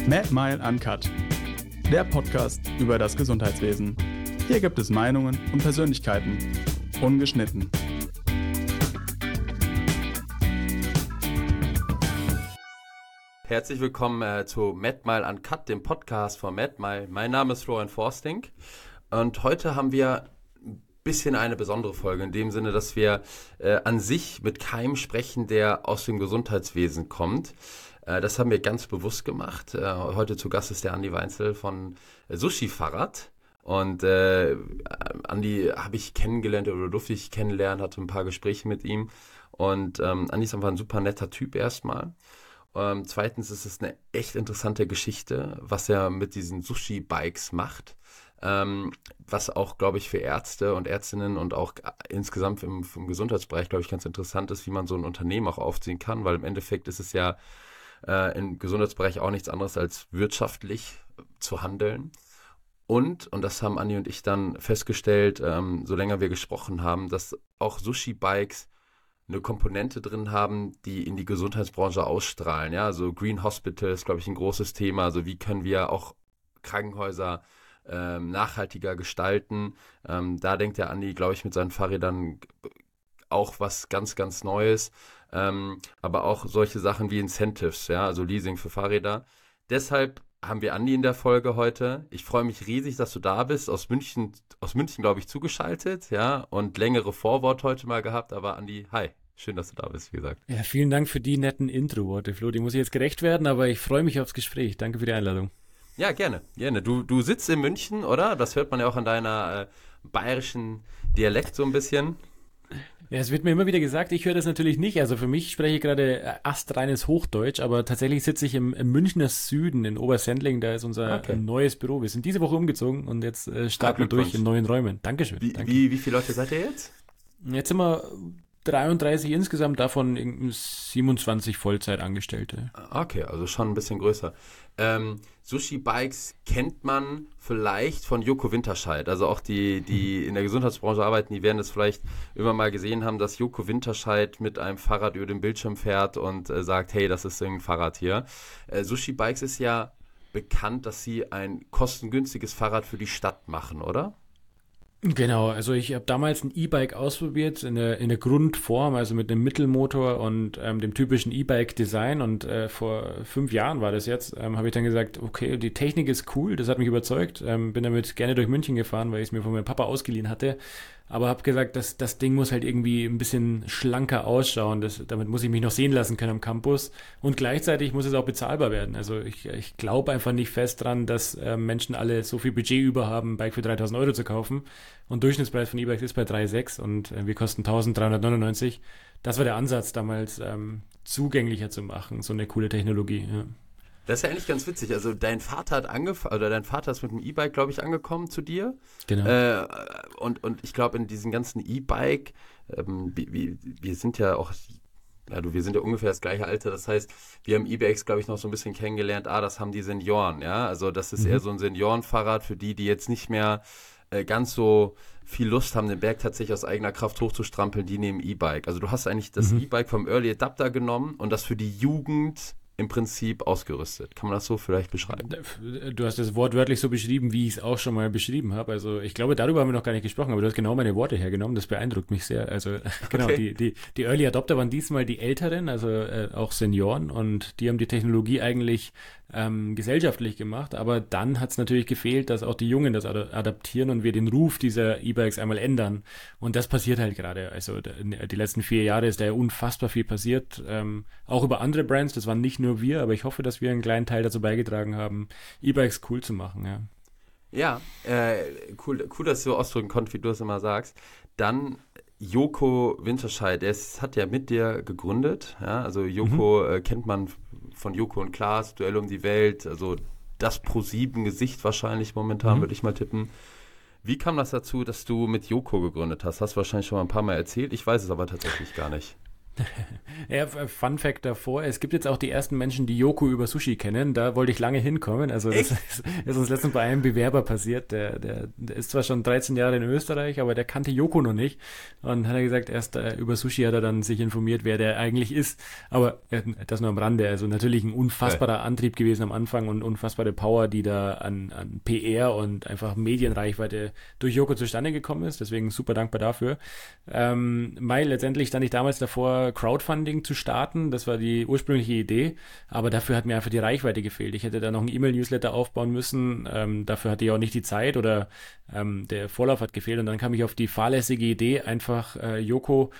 MedMile Uncut, der Podcast über das Gesundheitswesen. Hier gibt es Meinungen und Persönlichkeiten, ungeschnitten. Herzlich willkommen zu MedMile Uncut, dem Podcast von MedMile. Mein Name ist Florian Forsting und heute haben wir ein bisschen eine besondere Folge, in dem Sinne, dass wir an sich mit keinem sprechen, der aus dem Gesundheitswesen kommt. Das haben wir ganz bewusst gemacht. Heute zu Gast ist der Andi Weinzel von Sushi Fahrrad. Und Andi habe ich kennengelernt oder durfte ich kennenlernen, hatte ein paar Gespräche mit ihm. Und Andi ist einfach ein super netter Typ erstmal. Zweitens ist es eine echt interessante Geschichte, was er mit diesen Sushi-Bikes macht. Was auch, glaube ich, für Ärzte und Ärztinnen und auch insgesamt im Gesundheitsbereich, glaube ich, ganz interessant ist, wie man so ein Unternehmen auch aufziehen kann, weil im Endeffekt ist es ja im Gesundheitsbereich auch nichts anderes als wirtschaftlich zu handeln. Und das haben Andi und ich dann festgestellt, so länger wir gesprochen haben, dass auch Sushi-Bikes eine Komponente drin haben, die in die Gesundheitsbranche ausstrahlen. Ja, also Green Hospital ist, glaube ich, ein großes Thema. Also wie können wir auch Krankenhäuser nachhaltiger gestalten? Da denkt der Andi, glaube ich, mit seinen Fahrrädern auch was ganz, ganz Neues. Aber auch solche Sachen wie Incentives, ja, also Leasing für Fahrräder. Deshalb haben wir Andi in der Folge heute. Ich freue mich riesig, dass du da bist. Aus München, glaube ich, zugeschaltet, ja, und längere Vorwort heute mal gehabt. Aber Andi, hi. Schön, dass du da bist, wie gesagt. Ja, vielen Dank für die netten Intro-Worte, Flo. Die muss ich jetzt gerecht werden, aber ich freue mich aufs Gespräch. Danke für die Einladung. Ja, gerne, gerne. Du sitzt in München, oder? Das hört man ja auch an deiner bayerischen Dialekt so ein bisschen. Ja, es wird mir immer wieder gesagt, ich höre das natürlich nicht. Also für mich spreche ich gerade astreines Hochdeutsch, aber tatsächlich sitze ich im Münchner Süden in Obersendling. Da ist unser neues Büro. Wir sind diese Woche umgezogen und jetzt starten wir durch in neuen Räumen. Dankeschön. Danke. Wie viele Leute seid ihr jetzt? Jetzt sind wir 33 insgesamt, davon 27 Vollzeitangestellte. Okay, also schon ein bisschen größer. Sushi-Bikes kennt man vielleicht von Joko Winterscheid. Also auch die in der Gesundheitsbranche arbeiten, die werden es vielleicht immer mal gesehen haben, dass Joko Winterscheid mit einem Fahrrad über den Bildschirm fährt und sagt, hey, das ist ein Fahrrad hier. Sushi-Bikes ist ja bekannt, dass sie ein kostengünstiges Fahrrad für die Stadt machen, oder? Genau, also ich habe damals ein E-Bike ausprobiert in der Grundform, also mit einem Mittelmotor und dem typischen E-Bike-Design und vor 5 Jahren war das jetzt, habe ich dann gesagt, okay, die Technik ist cool, das hat mich überzeugt, bin damit gerne durch München gefahren, weil ich es mir von meinem Papa ausgeliehen hatte, aber habe gesagt, das Ding muss halt irgendwie ein bisschen schlanker ausschauen, damit muss ich mich noch sehen lassen können am Campus und gleichzeitig muss es auch bezahlbar werden, also ich glaube einfach nicht fest dran, dass Menschen alle so viel Budget über haben, ein Bike für 3.000 Euro zu kaufen. Und Durchschnittspreis von E-Bikes ist bei 3,6 und wir kosten 1.399. Das war der Ansatz damals, zugänglicher zu machen, so eine coole Technologie. Ja. Das ist ja eigentlich ganz witzig. Also dein Vater ist mit dem E-Bike, glaube ich, angekommen zu dir. Genau. Und ich glaube, in diesen ganzen E-Bike, wir sind ja auch, wir sind ja ungefähr das gleiche Alter. Das heißt, wir haben E-Bikes, glaube ich, noch so ein bisschen kennengelernt. Das haben die Senioren, ja. Also das ist eher so ein Seniorenfahrrad für die jetzt nicht mehr ganz so viel Lust haben, den Berg tatsächlich aus eigener Kraft hochzustrampeln, die nehmen E-Bike. Also du hast eigentlich das E-Bike vom Early Adapter genommen und das für die Jugend im Prinzip ausgerüstet. Kann man das so vielleicht beschreiben? Du hast das wortwörtlich so beschrieben, wie ich es auch schon mal beschrieben habe. Also ich glaube, darüber haben wir noch gar nicht gesprochen, aber du hast genau meine Worte hergenommen. Das beeindruckt mich sehr. Also genau, die Early Adopter waren diesmal die Älteren, also auch Senioren und die haben die Technologie eigentlich gesellschaftlich gemacht, aber dann hat es natürlich gefehlt, dass auch die Jungen das adaptieren und wir den Ruf dieser E-Bikes einmal ändern und das passiert halt gerade, also die letzten 4 Jahre ist da ja unfassbar viel passiert, auch über andere Brands, das waren nicht nur wir, aber ich hoffe, dass wir einen kleinen Teil dazu beigetragen haben, E-Bikes cool zu machen, ja. Ja, cool, dass du so ausdrücken konntest, wie du es immer sagst. Dann Joko Winterscheid, hat ja mit dir gegründet, ja, also Joko kennt man von Joko und Klaas, Duell um die Welt, also das Pro7-Gesicht wahrscheinlich momentan, würde ich mal tippen. Wie kam das dazu, dass du mit Joko gegründet hast? Hast du wahrscheinlich schon mal ein paar Mal erzählt, ich weiß es aber tatsächlich gar nicht. Ja, Fun Fact davor, es gibt jetzt auch die ersten Menschen, die Yoko über Sushi kennen. Da wollte ich lange hinkommen. Also das ist uns letztens bei einem Bewerber passiert. Der ist zwar schon 13 Jahre in Österreich, aber der kannte Yoko noch nicht. Und hat er gesagt, erst über Sushi hat er dann sich informiert, wer der eigentlich ist. Aber das nur am Rande. Also natürlich ein unfassbarer Antrieb gewesen am Anfang und unfassbare Power, die da an PR und einfach Medienreichweite durch Yoko zustande gekommen ist. Deswegen super dankbar dafür. Letztendlich stand ich damals davor, Crowdfunding zu starten. Das war die ursprüngliche Idee, aber dafür hat mir einfach die Reichweite gefehlt. Ich hätte da noch einen E-Mail-Newsletter aufbauen müssen, dafür hatte ich auch nicht die Zeit oder der Vorlauf hat gefehlt und dann kam ich auf die fahrlässige Idee, einfach Yoko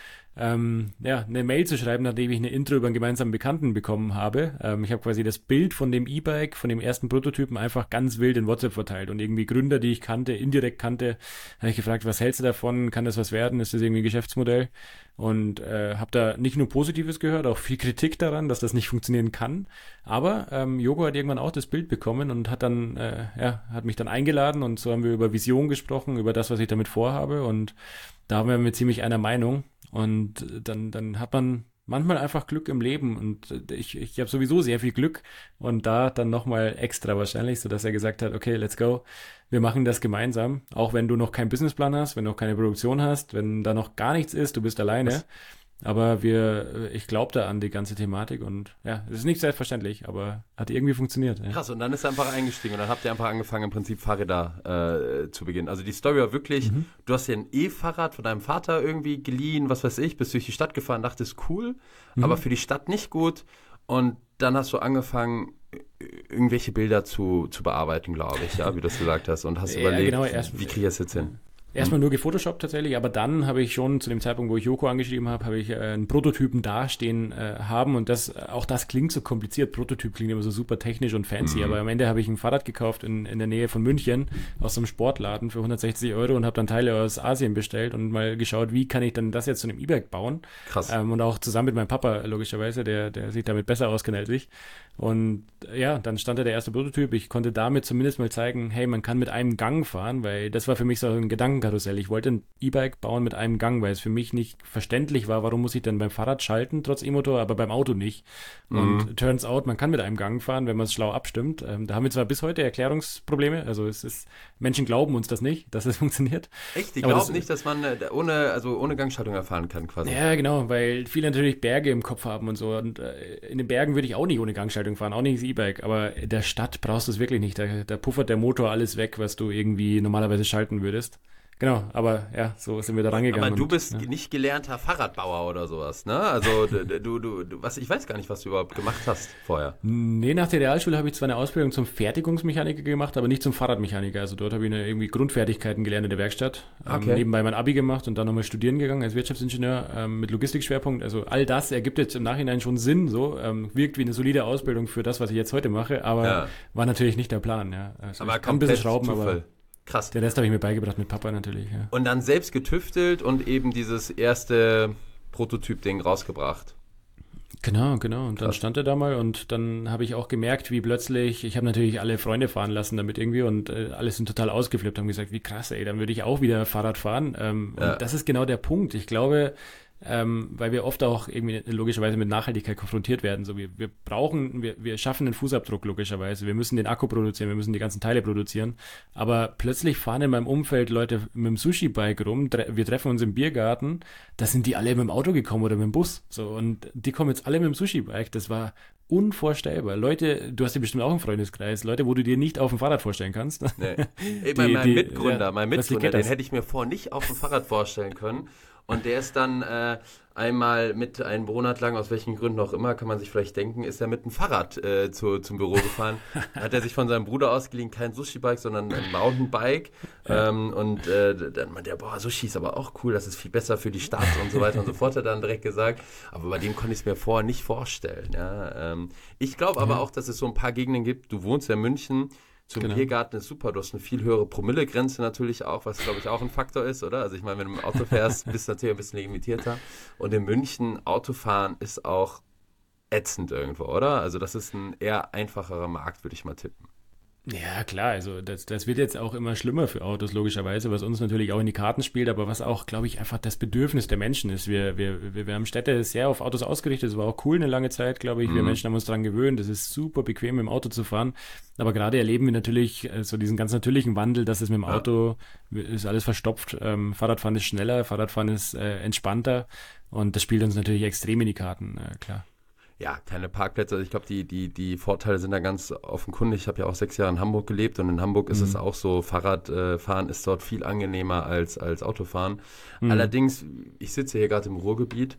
eine Mail zu schreiben, nachdem ich eine Intro über einen gemeinsamen Bekannten bekommen habe. Ich habe quasi das Bild von dem E-Bike, von dem ersten Prototypen einfach ganz wild in WhatsApp verteilt und irgendwie Gründer, die ich kannte, indirekt kannte, habe ich gefragt, was hältst du davon? Kann das was werden? Ist das irgendwie ein Geschäftsmodell? Und habe da nicht nur Positives gehört, auch viel Kritik daran, dass das nicht funktionieren kann. Aber Yoko hat irgendwann auch das Bild bekommen und hat dann hat mich dann eingeladen und so haben wir über Vision gesprochen, über das, was ich damit vorhabe und da waren wir ziemlich einer Meinung. Und dann hat man manchmal einfach Glück im Leben und ich habe sowieso sehr viel Glück und da dann nochmal extra wahrscheinlich, sodass er gesagt hat, okay, let's go, wir machen das gemeinsam, auch wenn du noch keinen Businessplan hast, wenn du noch keine Produktion hast, wenn da noch gar nichts ist, du bist alleine. Aber ich glaube da an die ganze Thematik und ja, es ist nicht selbstverständlich, aber hat irgendwie funktioniert. Ja. Krass, und dann ist er einfach eingestiegen und dann habt ihr einfach angefangen, im Prinzip Fahrräder zu beginnen. Also die Story war wirklich, du hast dir ein E-Fahrrad von deinem Vater irgendwie geliehen, was weiß ich, bist durch die Stadt gefahren, dachtest cool, aber für die Stadt nicht gut und dann hast du angefangen, irgendwelche Bilder zu bearbeiten, glaube ich, ja, wie du es gesagt hast und hast überlegt, genau, wie kriege ich das jetzt hin? Erstmal nur gefotoshoppt tatsächlich, aber dann habe ich schon zu dem Zeitpunkt, wo ich Yoko angeschrieben habe, ich einen Prototypen dastehen haben und das klingt so kompliziert. Prototyp klingt immer so super technisch und fancy, aber am Ende habe ich ein Fahrrad gekauft in der Nähe von München aus so einem Sportladen für 160 € und habe dann Teile aus Asien bestellt und mal geschaut, wie kann ich dann das jetzt zu einem E-Bike bauen. Krass. Und auch zusammen mit meinem Papa logischerweise, der sich damit besser auskennt als ich. Und ja, dann stand da der erste Prototyp. Ich konnte damit zumindest mal zeigen, hey, man kann mit einem Gang fahren, weil das war für mich so ein Gedankenkarussell. Ich wollte ein E-Bike bauen mit einem Gang, weil es für mich nicht verständlich war, warum muss ich dann beim Fahrrad schalten, trotz E-Motor, aber beim Auto nicht. Und turns out, man kann mit einem Gang fahren, wenn man es schlau abstimmt. Da haben wir zwar bis heute Erklärungsprobleme, also Menschen glauben uns das nicht, dass es funktioniert. Echt? Die glauben nicht, dass man ohne Gangschaltung erfahren kann quasi? Ja, genau, weil viele natürlich Berge im Kopf haben und so und in den Bergen würde ich auch nicht ohne Gangschaltung fahren, auch nicht das E-Bike, aber in der Stadt brauchst du es wirklich nicht. Da puffert der Motor alles weg, was du irgendwie normalerweise schalten würdest. Genau, aber ja, so sind wir da rangegangen. Aber du bist nicht gelernter Fahrradbauer oder sowas, ne? Also ich weiß gar nicht, was du überhaupt gemacht hast vorher. Nee, nach der Realschule habe ich zwar eine Ausbildung zum Fertigungsmechaniker gemacht, aber nicht zum Fahrradmechaniker. Also dort habe ich irgendwie Grundfertigkeiten gelernt in der Werkstatt. Okay. Nebenbei mein Abi gemacht und dann nochmal studieren gegangen als Wirtschaftsingenieur mit Logistikschwerpunkt. Also all das ergibt jetzt im Nachhinein schon Sinn, so wirkt wie eine solide Ausbildung für das, was ich jetzt heute mache, aber war natürlich nicht der Plan. Ja. Also aber ich kann ein bisschen schrauben, Zufall. Aber krass. Den Rest habe ich mir beigebracht mit Papa natürlich. Ja. Und dann selbst getüftelt und eben dieses erste Prototyp-Ding rausgebracht. Genau. Und dann stand er da mal und dann habe ich auch gemerkt, wie plötzlich, ich habe natürlich alle Freunde fahren lassen damit irgendwie und alle sind total ausgeflippt, haben gesagt, wie krass, ey, dann würde ich auch wieder Fahrrad fahren. Und das ist genau der Punkt. Ich glaube, weil wir oft auch irgendwie logischerweise mit Nachhaltigkeit konfrontiert werden. So, wir schaffen einen Fußabdruck logischerweise. Wir müssen den Akku produzieren, wir müssen die ganzen Teile produzieren. Aber plötzlich fahren in meinem Umfeld Leute mit dem Sushi-Bike rum. Wir treffen uns im Biergarten. Da sind die alle mit dem Auto gekommen oder mit dem Bus. So, und die kommen jetzt alle mit dem Sushi-Bike. Das war unvorstellbar. Leute, du hast ja bestimmt auch einen Freundeskreis, Leute, wo du dir nicht auf dem Fahrrad vorstellen kannst. Nee. Mein Mitgründer, den hätte ich mir vorher nicht auf dem Fahrrad vorstellen können. Und der ist dann einmal mit einem Monat lang, aus welchen Gründen auch immer, kann man sich vielleicht denken, ist er mit dem Fahrrad zum Büro gefahren. Hat er sich von seinem Bruder ausgeliehen, kein Sushi-Bike, sondern ein Mountainbike. Dann meinte er, boah, Sushi ist aber auch cool, das ist viel besser für die Stadt und so weiter und so fort, hat er dann direkt gesagt. Aber bei dem konnte ich es mir vorher nicht vorstellen. Ja. Ich glaube aber auch, dass es so ein paar Gegenden gibt, du wohnst ja in München, zum Biergarten ist super, du hast eine viel höhere Promillegrenze natürlich auch, was glaube ich auch ein Faktor ist, oder? Also ich meine, wenn du mit dem Auto fährst, bist du natürlich ein bisschen limitierter. Und in München, Autofahren ist auch ätzend irgendwo, oder? Also das ist ein eher einfacherer Markt, würde ich mal tippen. Ja, klar, also das wird jetzt auch immer schlimmer für Autos, logischerweise, was uns natürlich auch in die Karten spielt, aber was auch, glaube ich, einfach das Bedürfnis der Menschen ist. Wir haben Städte sehr auf Autos ausgerichtet, das war auch cool eine lange Zeit, glaube ich. Wir Menschen haben uns daran gewöhnt, es ist super bequem, mit dem Auto zu fahren, aber gerade erleben wir natürlich so diesen ganz natürlichen Wandel, dass es mit dem Auto ist alles verstopft. Fahrradfahren ist schneller, Fahrradfahren ist entspannter und das spielt uns natürlich extrem in die Karten, klar. Ja, keine Parkplätze. Also ich glaube, die Vorteile sind da ganz offenkundig. Ich habe ja auch 6 Jahre in Hamburg gelebt und in Hamburg ist es auch so, Fahrradfahren ist dort viel angenehmer als Autofahren. Allerdings, ich sitze hier gerade im Ruhrgebiet.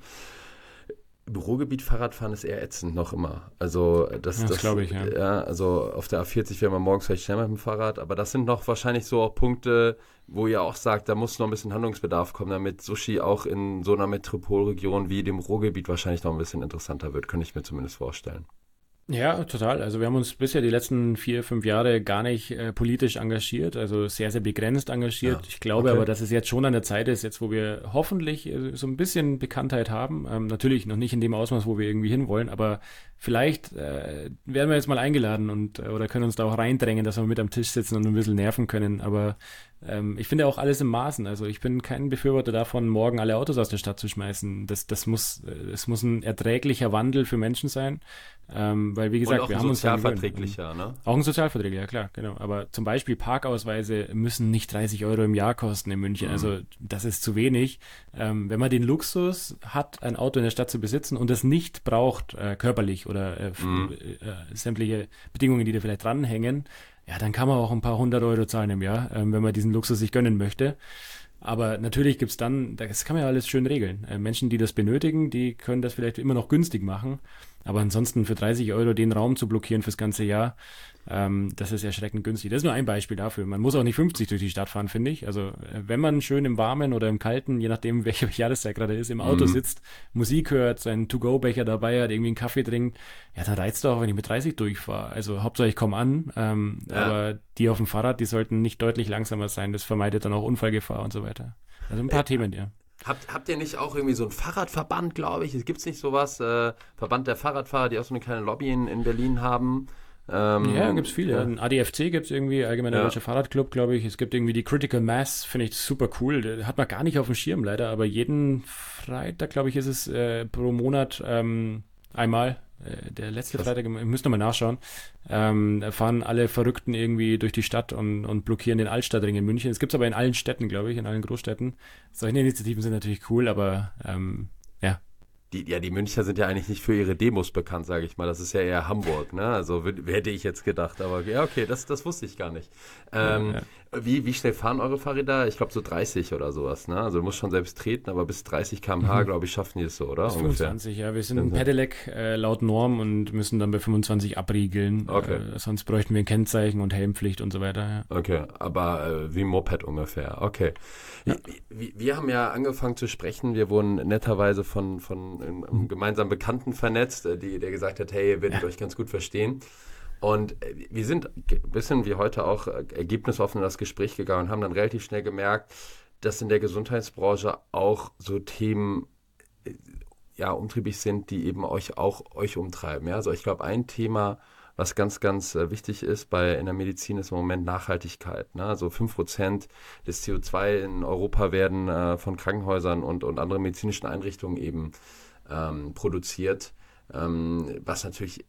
Im Ruhrgebiet Fahrradfahren ist eher ätzend noch immer. Also das glaube ich, ja. Ja. Also auf der A40 wäre man morgens vielleicht schneller mit dem Fahrrad, aber das sind noch wahrscheinlich so auch Punkte, wo ihr auch sagt, da muss noch ein bisschen Handlungsbedarf kommen, damit Sushi auch in so einer Metropolregion wie dem Ruhrgebiet wahrscheinlich noch ein bisschen interessanter wird, könnte ich mir zumindest vorstellen. Ja, total. Also wir haben uns bisher die letzten 4, 5 Jahre gar nicht politisch engagiert, also sehr, sehr begrenzt engagiert. Ja, ich glaube aber, dass es jetzt schon an der Zeit ist, jetzt wo wir hoffentlich so ein bisschen Bekanntheit haben. Natürlich noch nicht in dem Ausmaß, wo wir irgendwie hinwollen, aber vielleicht werden wir jetzt mal eingeladen oder können uns da auch reindrängen, dass wir mit am Tisch sitzen und ein bisschen nerven können. Aber ich finde auch alles im Maßen. Also ich bin kein Befürworter davon, morgen alle Autos aus der Stadt zu schmeißen. Es muss ein erträglicher Wandel für Menschen sein. Weil, wie gesagt, wir haben uns sozialverträglicher, ne? Auch ein sozialverträglicher, klar, genau. Aber zum Beispiel Parkausweise müssen nicht 30 € im Jahr kosten in München. Also das ist zu wenig. Wenn man den Luxus hat, ein Auto in der Stadt zu besitzen und es nicht braucht, körperlich oder sämtliche Bedingungen, die da vielleicht dranhängen, ja, dann kann man auch ein paar 100 € zahlen im Jahr, wenn man diesen Luxus sich gönnen möchte. Aber natürlich gibt's dann, das kann man ja alles schön regeln. Menschen, die das benötigen, die können das vielleicht immer noch günstig machen. Aber ansonsten für 30 € den Raum zu blockieren fürs ganze Jahr, das ist erschreckend günstig. Das ist nur ein Beispiel dafür. Man muss auch nicht 50 durch die Stadt fahren, finde ich. Also wenn man schön im Warmen oder im Kalten, je nachdem, welche Jahreszeit gerade ist, im Auto sitzt, Musik hört, seinen To-Go-Becher dabei hat, irgendwie einen Kaffee trinkt, ja, dann reizt doch, wenn ich mit 30 durchfahre. Also Hauptsache ich komme an, aber die auf dem Fahrrad, die sollten nicht deutlich langsamer sein. Das vermeidet dann auch Unfallgefahr und so weiter. Also ein paar Themen, ja. Habt ihr nicht auch irgendwie so einen Fahrradverband, glaube ich? Gibt es nicht sowas? Verband der Fahrradfahrer, die auch so eine kleine Lobby in Berlin haben? Ja, gibt's viele. Ja. Ein ADFC gibt's irgendwie, Allgemeiner Deutscher Fahrradclub, glaube ich. Es gibt irgendwie die Critical Mass, finde ich super cool. Das hat man gar nicht auf dem Schirm leider, aber jeden Freitag, glaube ich, ist es pro Monat einmal. Der letzte Freitag, ich müsste nochmal nachschauen, fahren alle Verrückten irgendwie durch die Stadt und blockieren den Altstadtring in München. Es gibt's aber in allen Städten, glaube ich, in allen Großstädten. Solche Initiativen sind natürlich cool, aber ja. Die Münchner sind ja eigentlich nicht für ihre Demos bekannt, sage ich mal. Das ist ja eher Hamburg, ne? Also hätte ich jetzt gedacht, aber ja, okay, das wusste ich gar nicht. Wie schnell fahren eure Fahrräder? Ich glaube so 30 oder sowas, ne? Also du musst schon selbst treten, aber bis 30 km/h, glaube ich, schaffen die es so, oder? Bis 25, ja. Wir sind ein Pedelec laut Norm und müssen dann bei 25 abriegeln. Okay. Sonst bräuchten wir ein Kennzeichen und Helmpflicht und so weiter, ja. Okay, aber wie ein Moped ungefähr, okay. Ja. Wir haben ja angefangen zu sprechen, wir wurden netterweise von einem gemeinsamen Bekannten vernetzt, der gesagt hat, hey, ihr werdet euch ganz gut verstehen. Und wir sind ein bisschen wie heute auch ergebnisoffen in das Gespräch gegangen und haben dann relativ schnell gemerkt, dass in der Gesundheitsbranche auch so Themen umtriebig sind, die eben euch umtreiben. Ja? Also ich glaube, ein Thema, was ganz, ganz wichtig ist in der Medizin, ist im Moment Nachhaltigkeit. Ne? Also 5% des CO2 in Europa werden von Krankenhäusern und anderen medizinischen Einrichtungen eben produziert. Was natürlich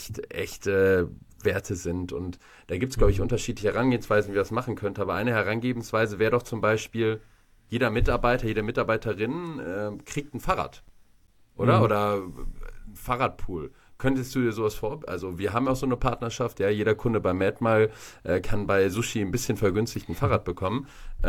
echte Werte sind. Und da gibt es, glaube ich, unterschiedliche Herangehensweisen, wie man das machen könnte. Aber eine Herangehensweise wäre doch zum Beispiel, jeder Mitarbeiter, jede Mitarbeiterin kriegt ein Fahrrad. Oder? Oder ein Fahrradpool. Könntest du dir sowas Also wir haben auch so eine Partnerschaft, ja, jeder Kunde bei MedMile kann bei Sushi ein bisschen vergünstigt ein Fahrrad bekommen.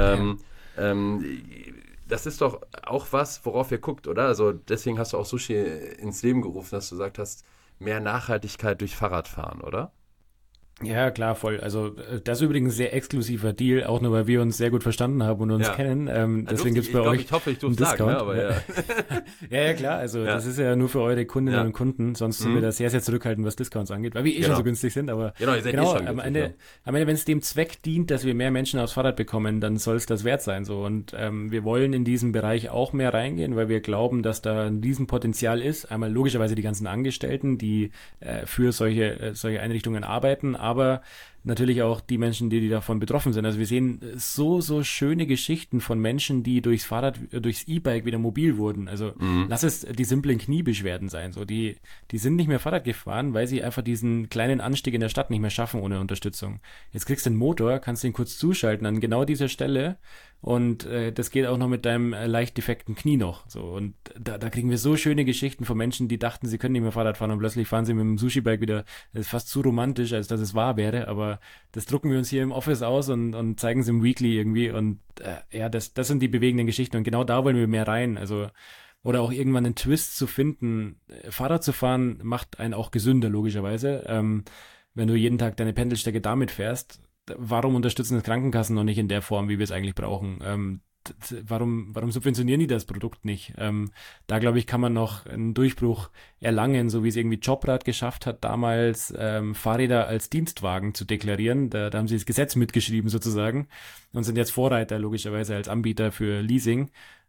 Das ist doch auch was, worauf ihr guckt, oder? Also deswegen hast du auch Sushi ins Leben gerufen, dass du gesagt hast, mehr Nachhaltigkeit durch Fahrradfahren, oder? Ja, klar, voll. Also das ist übrigens ein sehr exklusiver Deal, auch nur weil wir uns sehr gut verstanden haben und uns kennen. Deswegen gibt's bei euch ich hoffe, ich durfte einen Discount. Sagen, ne? Aber ja, klar. Also das ist ja nur für eure Kundinnen und Kunden. Sonst sind wir da sehr, sehr zurückhaltend, was Discounts angeht, weil wir schon so günstig sind. Aber ihr seid schon am Ende, wenn es dem Zweck dient, dass wir mehr Menschen aufs Fahrrad bekommen, dann soll es das wert sein. So. Und wir wollen in diesen Bereich auch mehr reingehen, weil wir glauben, dass da ein Riesenpotenzial ist. Einmal logischerweise die ganzen Angestellten, die für solche Einrichtungen arbeiten, aber natürlich auch die Menschen, die davon betroffen sind. Also wir sehen so schöne Geschichten von Menschen, die durchs E-Bike wieder mobil wurden. Also lass es die simplen Kniebeschwerden sein. So, die sind nicht mehr Fahrrad gefahren, weil sie einfach diesen kleinen Anstieg in der Stadt nicht mehr schaffen ohne Unterstützung. Jetzt kriegst du den Motor, kannst den kurz zuschalten an genau dieser Stelle und das geht auch noch mit deinem leicht defekten Knie noch. So, und da kriegen wir so schöne Geschichten von Menschen, die dachten, sie können nicht mehr Fahrrad fahren und plötzlich fahren sie mit dem Sushi-Bike wieder. Das ist fast zu romantisch, als dass es wahr wäre, aber das drucken wir uns hier im Office aus und zeigen es im Weekly irgendwie und das sind die bewegenden Geschichten und genau da wollen wir mehr rein. Also oder auch irgendwann einen Twist zu finden. Fahrrad zu fahren macht einen auch gesünder, logischerweise. Wenn du jeden Tag deine Pendelstrecke damit fährst, warum unterstützen das Krankenkassen noch nicht in der Form, wie wir es eigentlich brauchen? Warum subventionieren die das Produkt nicht? Da, glaube ich, kann man noch einen Durchbruch erlangen, so wie es irgendwie Jobrad geschafft hat, damals Fahrräder als Dienstwagen zu deklarieren. Da haben sie das Gesetz mitgeschrieben sozusagen und sind jetzt Vorreiter, logischerweise, als Anbieter für Leasing.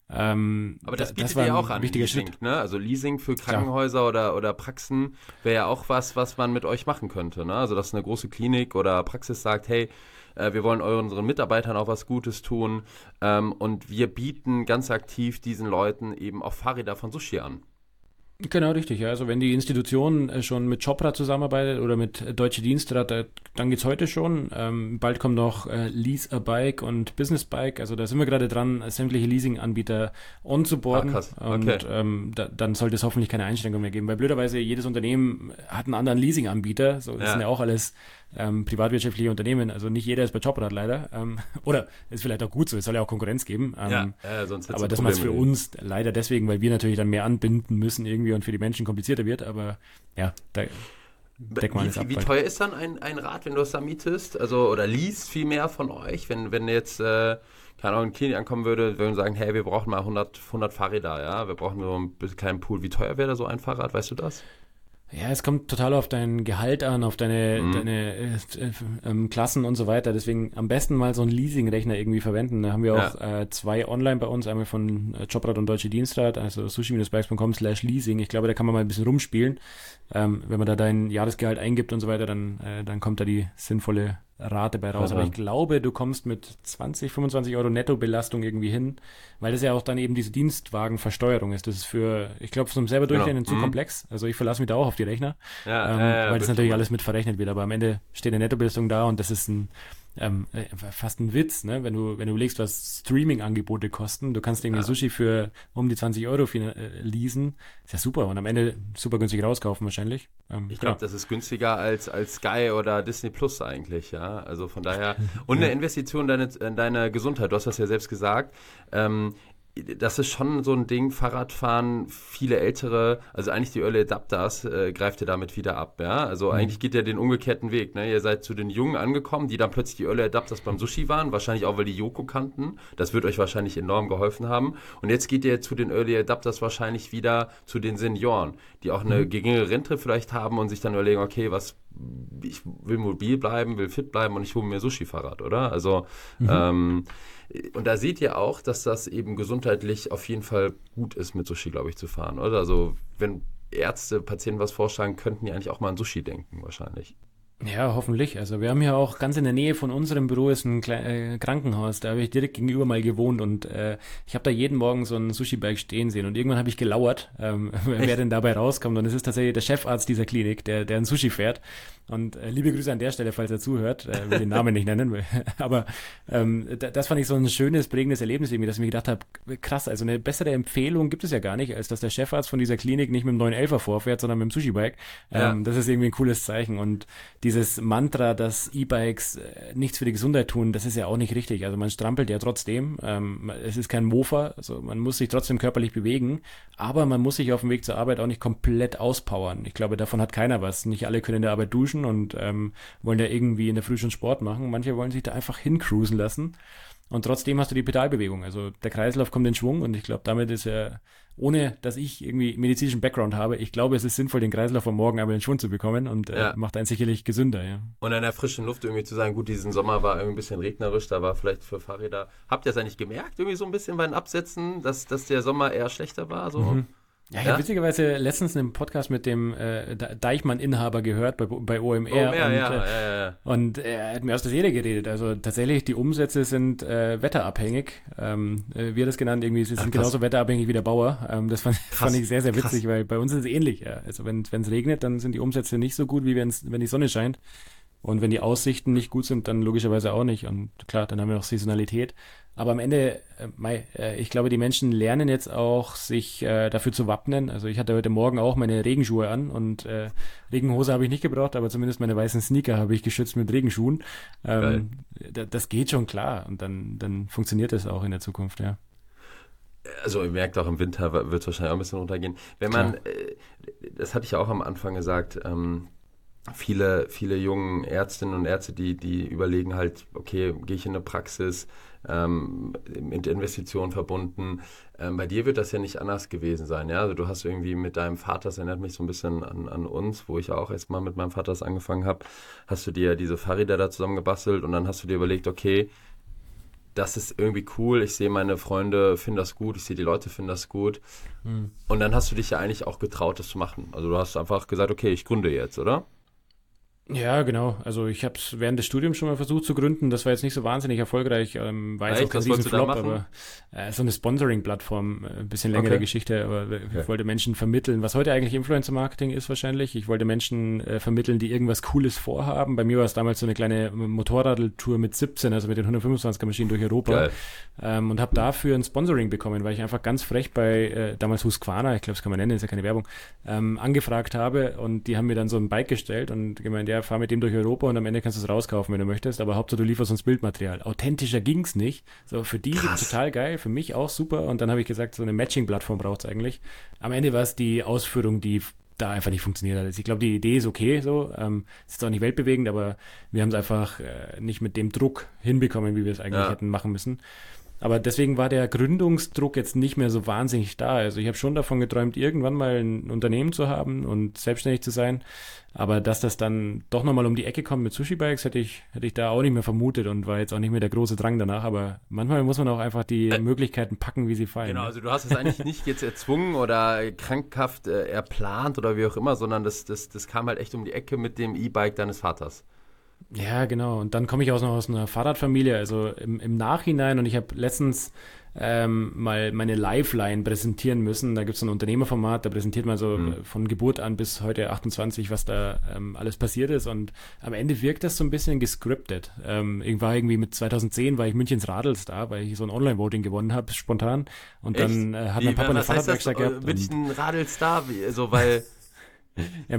Aber das bietet ihr auch an, Leasing, ne? Also Leasing für Krankenhäuser oder Praxen wäre ja auch was man mit euch machen könnte, ne? Also dass eine große Klinik oder Praxis sagt, hey, wir wollen unseren Mitarbeitern auch was Gutes tun und wir bieten ganz aktiv diesen Leuten eben auch Fahrräder von Sushi an. Genau, richtig. Ja. Also wenn die Institution schon mit Jobrad zusammenarbeitet oder mit Deutsche Dienstrad, dann geht's heute schon. Bald kommt noch Lease a Bike und Business Bike. Also da sind wir gerade dran, sämtliche Leasing-Anbieter onzuboarden. Krass. Okay. Und dann sollte es hoffentlich keine Einschränkungen mehr geben. Weil blöderweise jedes Unternehmen hat einen anderen Leasing-Anbieter. So, das sind ja auch alles privatwirtschaftliche Unternehmen. Also nicht jeder ist bei Jobrad leider. Oder ist vielleicht auch gut so. Es soll ja auch Konkurrenz geben. Sonst aber das macht es für uns leider deswegen, weil wir natürlich dann mehr anbinden müssen irgendwie und für die Menschen komplizierter wird. Aber ja, da deckt man alles ab. Wie teuer ist dann ein Rad, wenn du das da mietest? Also, oder least viel mehr von euch? Wenn jetzt, keine Ahnung, ein Klinik ankommen würde, würden sagen, hey, wir brauchen mal 100 Fahrräder, ja? Wir brauchen so ein bisschen kleinen Pool. Wie teuer wäre da so ein Fahrrad? Weißt du das? Ja, es kommt total auf dein Gehalt an, auf deine Klassen und so weiter. Deswegen am besten mal so einen Leasing-Rechner irgendwie verwenden. Da haben wir auch 2 online bei uns, einmal von Jobrad und Deutsche Dienstrad, also sushi-bikes.com/leasing. Ich glaube, da kann man mal ein bisschen rumspielen. Wenn man da dein Jahresgehalt eingibt und so weiter, dann kommt da die sinnvolle Rate bei raus. Aber ich glaube, du kommst mit 20, 25 Euro Nettobelastung irgendwie hin, weil das ja auch dann eben diese Dienstwagenversteuerung ist. Das ist ich glaube, zum selber durchrechnen zu komplex. Also ich verlasse mich da auch auf die Rechner, weil das natürlich alles mit verrechnet wird. Aber am Ende steht eine Nettobelastung da und das ist fast ein Witz, ne? Wenn du überlegst, was Streaming-Angebote kosten, du kannst irgendwie Sushi für um die 20 Euro leasen, ist ja super und am Ende super günstig rauskaufen wahrscheinlich. Ich glaube, das ist günstiger als Sky oder Disney Plus eigentlich, ja, also von daher und eine Investition in deine Gesundheit, du hast das ja selbst gesagt, das ist schon so ein Ding, Fahrradfahren, viele Ältere, also eigentlich die Early Adapters greift ihr damit wieder ab, ja, also eigentlich geht ihr den umgekehrten Weg, ne, ihr seid zu den Jungen angekommen, die dann plötzlich die Early Adapters beim Sushi waren, wahrscheinlich auch, weil die Yoko kannten, das wird euch wahrscheinlich enorm geholfen haben und jetzt geht ihr zu den Early Adapters wahrscheinlich wieder zu den Senioren, die auch eine geringere Rente vielleicht haben und sich dann überlegen, okay, ich will mobil bleiben, will fit bleiben und ich hole mir Sushi-Fahrrad, oder? Also und da seht ihr auch, dass das eben gesundheitlich auf jeden Fall gut ist, mit Sushi, glaube ich, zu fahren, oder? Also wenn Ärzte, Patienten was vorschlagen, könnten die eigentlich auch mal an Sushi denken, wahrscheinlich. Ja, hoffentlich. Also wir haben ja auch ganz in der Nähe von unserem Büro ist ein Krankenhaus. Da habe ich direkt gegenüber mal gewohnt und ich habe da jeden Morgen so ein Sushi-Bike stehen sehen und irgendwann habe ich gelauert, wer denn dabei rauskommt. Und es ist tatsächlich der Chefarzt dieser Klinik, der ein Sushi fährt. Und liebe Grüße an der Stelle, falls er zuhört. Will den Namen nicht nennen. Aber das fand ich so ein schönes, prägendes Erlebnis irgendwie, dass ich mir gedacht habe, krass, also eine bessere Empfehlung gibt es ja gar nicht, als dass der Chefarzt von dieser Klinik nicht mit dem 911er vorfährt, sondern mit dem Sushi-Bike. Das ist irgendwie ein cooles Zeichen. Und dieses Mantra, dass E-Bikes nichts für die Gesundheit tun, das ist ja auch nicht richtig. Also man strampelt ja trotzdem. Es ist kein Mofa, also man muss sich trotzdem körperlich bewegen, aber man muss sich auf dem Weg zur Arbeit auch nicht komplett auspowern. Ich glaube, davon hat keiner was. Nicht alle können in der Arbeit duschen und wollen ja irgendwie in der Früh schon Sport machen. Manche wollen sich da einfach hincruisen lassen. Und trotzdem hast du die Pedalbewegung. Also der Kreislauf kommt in Schwung und ich glaube, damit ist er, ohne dass ich irgendwie medizinischen Background habe, ich glaube, es ist sinnvoll, den Kreislauf am Morgen einmal in Schwung zu bekommen und macht einen sicherlich gesünder. Ja. Und in der frischen Luft irgendwie zu sagen, gut, diesen Sommer war irgendwie ein bisschen regnerisch, da war vielleicht für Fahrräder. Habt ihr das eigentlich gemerkt, irgendwie so ein bisschen bei den Absätzen, dass der Sommer eher schlechter war? So? Ja, ich habe witzigerweise letztens einen Podcast mit dem Deichmann-Inhaber gehört bei OMR. Und er hat mir aus der Seele geredet. Also tatsächlich, die Umsätze sind wetterabhängig. Wie er das genannt, irgendwie, sie sind genauso wetterabhängig wie der Bauer. Das fand ich sehr, sehr witzig, weil bei uns ist es ähnlich. Ja. Also wenn es regnet, dann sind die Umsätze nicht so gut, wie wenn die Sonne scheint. Und wenn die Aussichten nicht gut sind, dann logischerweise auch nicht. Und klar, dann haben wir noch Saisonalität. Aber am Ende, ich glaube, die Menschen lernen jetzt auch, sich dafür zu wappnen. Also ich hatte heute Morgen auch meine Regenschuhe an und Regenhose habe ich nicht gebraucht, aber zumindest meine weißen Sneaker habe ich geschützt mit Regenschuhen. Das geht schon klar und dann funktioniert das auch in der Zukunft, ja. Also ihr merkt auch, im Winter wird es wahrscheinlich auch ein bisschen runtergehen. Wenn man, das hatte ich auch am Anfang gesagt, viele jungen Ärztinnen und Ärzte, die überlegen halt, okay, gehe ich in eine Praxis, mit Investitionen verbunden. Bei dir wird das ja nicht anders gewesen sein, ja? Also du hast irgendwie mit deinem Vater, das erinnert mich so ein bisschen an uns, wo ich auch erstmal mit meinem Vater das angefangen habe, hast du dir diese Fahrräder da zusammengebastelt und dann hast du dir überlegt, okay, das ist irgendwie cool, ich sehe meine Freunde finden das gut, ich sehe die Leute finden das gut. Und dann hast du dich ja eigentlich auch getraut, das zu machen. Also du hast einfach gesagt, okay, ich gründe jetzt, oder? Ja, genau. Also ich habe es während des Studiums schon mal versucht zu gründen. Das war jetzt nicht so wahnsinnig erfolgreich. War jetzt auch kein Riesenflop, aber so eine Sponsoring-Plattform, ein bisschen längere Geschichte, aber ich wollte Menschen vermitteln, was heute eigentlich Influencer-Marketing ist wahrscheinlich. Ich wollte Menschen vermitteln, die irgendwas Cooles vorhaben. Bei mir war es damals so eine kleine Motorradtour mit 17, also mit den 125er Maschinen durch Europa. Und habe dafür ein Sponsoring bekommen, weil ich einfach ganz frech bei damals Husqvarna, ich glaube, das kann man nennen, ist ja keine Werbung, angefragt habe und die haben mir dann so ein Bike gestellt und gemeint, ja, fahr mit dem durch Europa und am Ende kannst du es rauskaufen, wenn du möchtest, aber Hauptsache du lieferst uns Bildmaterial. Authentischer ging's nicht. So, für die total geil, für mich auch super und dann habe ich gesagt, so eine Matching-Plattform braucht's eigentlich. Am Ende war es die Ausführung, die da einfach nicht funktioniert hat. Also ich glaube, die Idee ist okay, so, es ist auch nicht weltbewegend, aber wir haben es einfach nicht mit dem Druck hinbekommen, wie wir es eigentlich hätten machen müssen. Aber deswegen war der Gründungsdruck jetzt nicht mehr so wahnsinnig da. Also ich habe schon davon geträumt, irgendwann mal ein Unternehmen zu haben und selbstständig zu sein. Aber dass das dann doch nochmal um die Ecke kommt mit Sushi-Bikes, hätte ich da auch nicht mehr vermutet und war jetzt auch nicht mehr der große Drang danach. Aber manchmal muss man auch einfach die Möglichkeiten packen, wie sie fallen. Genau, also du hast es eigentlich nicht jetzt erzwungen oder krankhaft erplant oder wie auch immer, sondern das kam halt echt um die Ecke mit dem E-Bike deines Vaters. Ja, genau. Und dann komme ich noch aus einer Fahrradfamilie, also im Nachhinein. Und ich habe letztens mal meine Lifeline präsentieren müssen. Da gibt es so ein Unternehmerformat, da präsentiert man so von Geburt an bis heute 28, was da alles passiert ist. Und am Ende wirkt das so ein bisschen gescriptet. Irgendwie mit 2010 war ich Münchens Radelstar, weil ich so ein Online-Voting gewonnen habe, spontan. Und dann hat mein Papa eine Fahrradwerkstatt gehabt. München Radelstar, so weil... Ja,